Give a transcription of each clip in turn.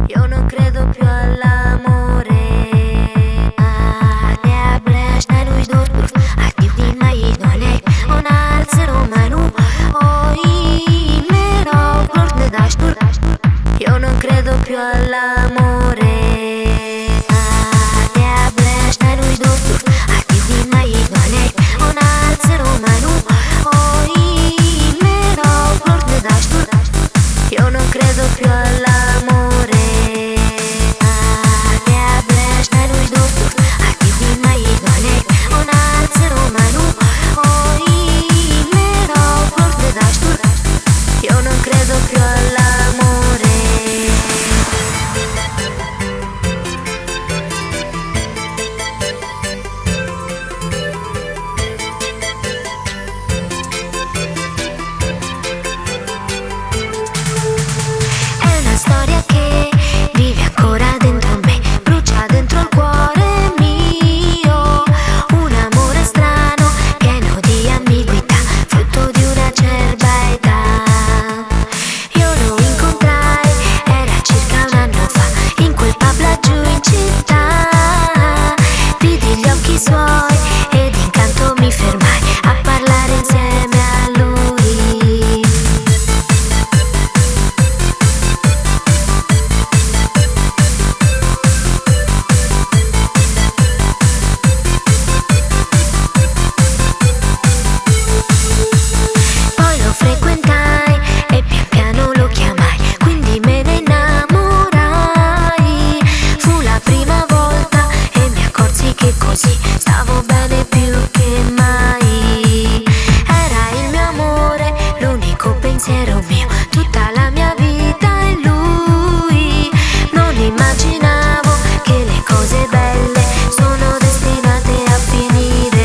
Io non credo più all'amore. Ne bleš na nuž dost, a ti vnima jedno ne. Ona se romanu, oi mero, flor ne daš tur. Io non credo più all'amore. Ne bleš na nuž dost, a ti vnima jedno ne. Ona se romanu, oi mero, flor ne daš tur. Io non credo più all'amore. Ne bleš na nuž dost, a ti vnima jedno ne. Ona se romanu, oi mero, flor ne daš tur. Io non credo più all'amore. È una storia che vive ancora dentro me, brucia dentro il cuore mio. Un amore strano, pieno di ambiguità, frutto di una acerba età. Io lo incontrai, era circa un anno fa, in quel pub laggiù in città. Vidi gli occhi suoi ed incanto mi fermai a parlare insieme a lui. Poi lo frequentai e pian piano lo chiamai, quindi me ne innamorai. Fu la prima volta e mi accorsi che così stavo bene più che mai. Era il mio amore, l'unico pensiero mio, tutta la mia vita è lui. Non immaginavo che le cose belle sono destinate a finire.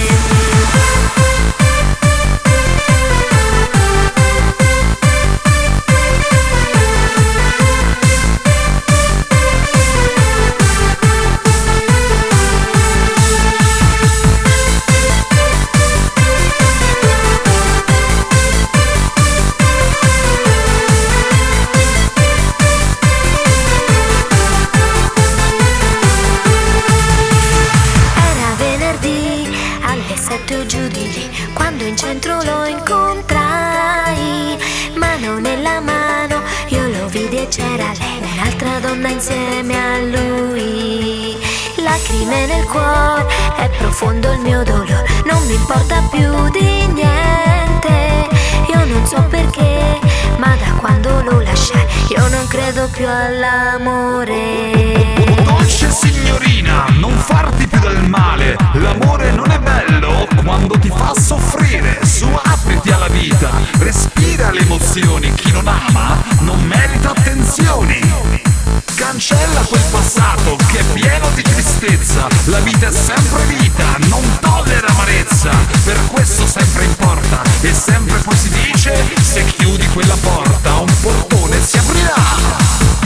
Era venerdì alle 7 o giù di lì, quando in centro lo incontrai. Mano nella mano io lo vidi e c'era lei, un'altra donna insieme a lui. Lacrime nel cuore, è profondo il mio dolore, non mi importa più di niente. Io non so perché, ma da quando lo lasciai io non credo più all'amore. Dolce signorina, non farti più del male. L'amore non è bello quando ti fa soffrire. Su, apriti alla vita, respira le emozioni. Chi non ama non merita attenzioni. Cancella quel passato che è pieno di tristezza. La vita è sempre vita, non tollera amarezza. Per questo sempre importa e sempre poi si dice: se chiudi quella porta un portone si aprirà.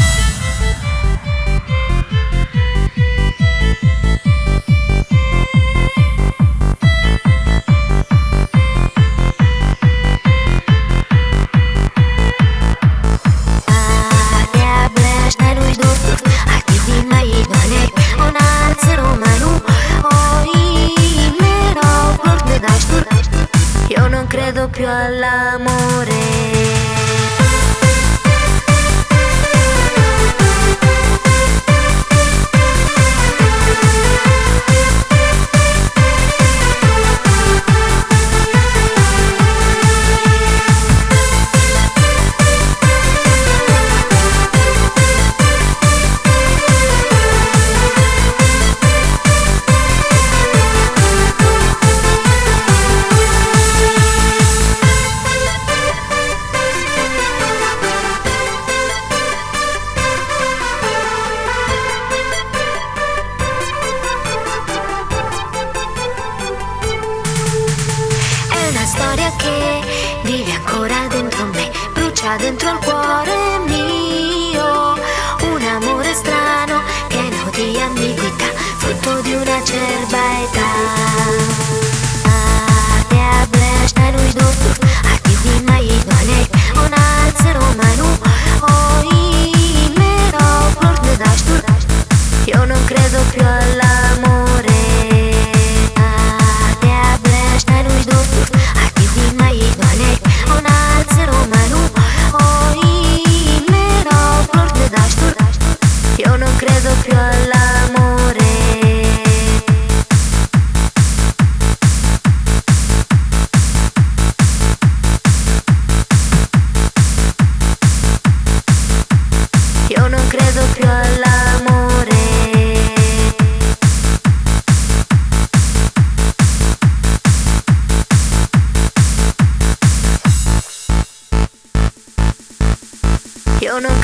Ne bleš na nuž dost, a ti vnima jedno ne. Ona se romanu, oi mero, flor ne daš tur. Io non credo più all'amore. È una storia che vive ancora dentro me, brucia dentro il cuore mio. Un amore strano, pieno di ambiguità, frutto di una acerba età. Ne bleš na nuž dost, a ti vnima jedno ne. Ona se romanu, oi mero,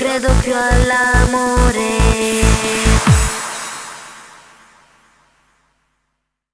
credo più all'amore.